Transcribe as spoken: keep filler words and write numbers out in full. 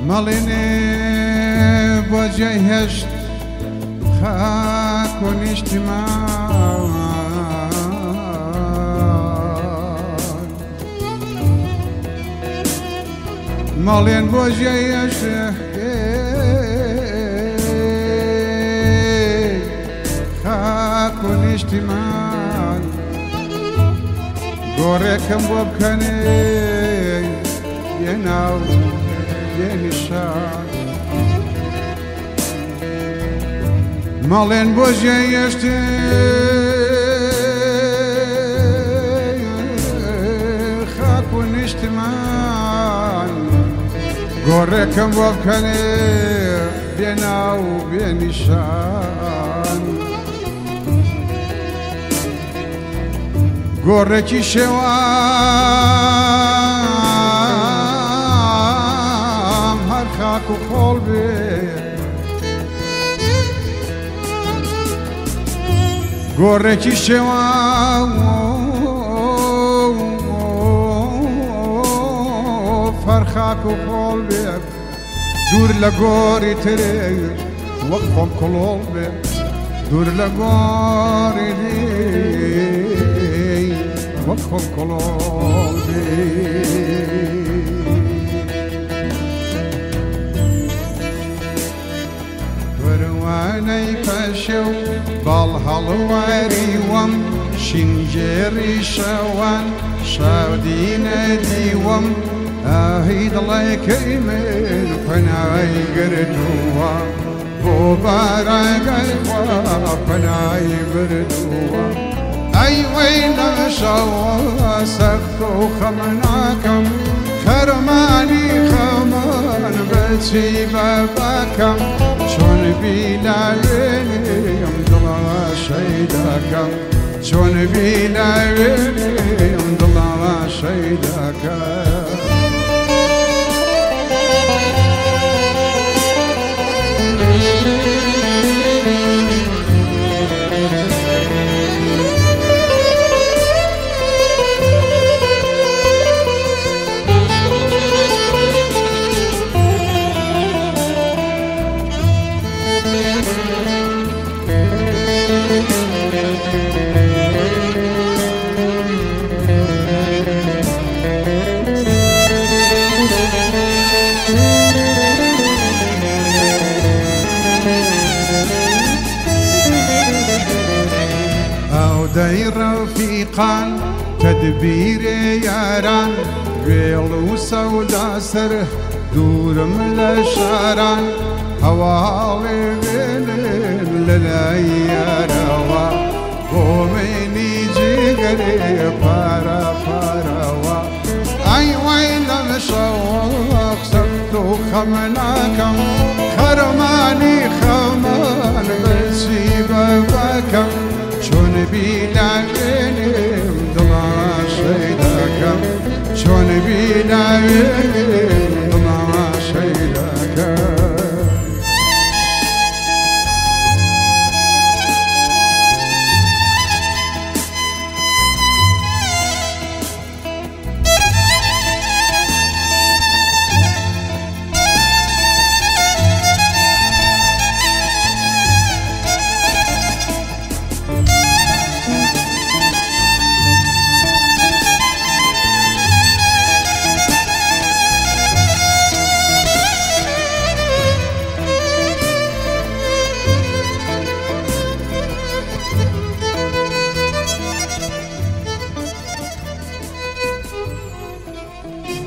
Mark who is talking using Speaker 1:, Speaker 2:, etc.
Speaker 1: مەڵێنێ بۆ جێی هێشت خاک و نیشتمان مەڵێن بۆ جێی هێشت خاک و نیشتمان گۆڕێکم بۆ بکەنێ یە ناو یە نیشان مەڵێن بۆ ژێی هێشتێ خاک و نیشتمان گۆڕێکم بۆ بکەنێ بێ ناو بێ نیشان گۆڕێکی شێوام هەر خاک و خۆڵ بێ گۆڕێکی شێوام هەر خاک و خۆڵ بێ دوور لە گۆڕی ترێ وەک خۆم کڵۆڵ بێ دوور لە گۆڕی وەک خۆم کڵۆڵ بێ وەروانەی پەشێ و باڵ هەڵواری وەم شینجێری شەوان شادی نەدیوەم ئاهی دڵێکەی من پەنای گرتووە بۆ بارەگەی خوا پەنای بردووە ئەی وەی لەشەوە سەخت و خەمناکەم خەرمانی خەمان بەچی بەبەکەم چۆن بیلاوێنیم دڵە شەیدەکەم چۆن بیلاوێنیم دڵە شەیدەکەم دەی ڕەفیقان تەدبیرێ یاران وێڵ و سەودا سەر دوورم لە شاران هەواڵێ وێنن لەلای یارەوە بۆ منی جگەرێ پارە پارەوە ئەی وەی لەم شەوە سەخت و خەمناکەم خەرمانی خەمان بەچی بەبەکەم چۆن بیلاوێنیم دڵە شەیدەکەم چۆن بیلاوێنیم